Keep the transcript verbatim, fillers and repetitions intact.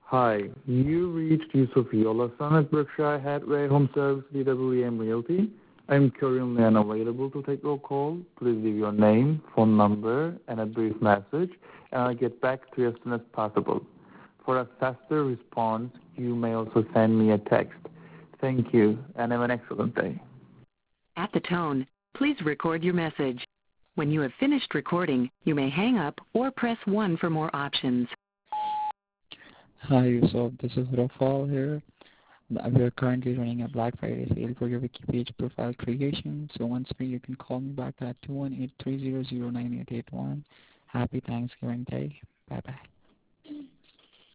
Hi, you reached Yusuf Yolasan at Berkshire Hathaway Home Service D W M Realty. I'm currently unavailable to take your call. Please leave your name, phone number, and a brief message, and I'll get back to you as soon as possible. For a faster response, you may also send me a text. Thank you, and have an excellent day. At the tone, please record your message. When you have finished recording, you may hang up or press one for more options. Hi, Yusuf. This is Rafal here. We are currently running a Black Friday sale for your Wikipage profile creation. So once free, you can call me back at two one eight, three zero zero, nine eight eight one. Happy Thanksgiving Day. Bye-bye.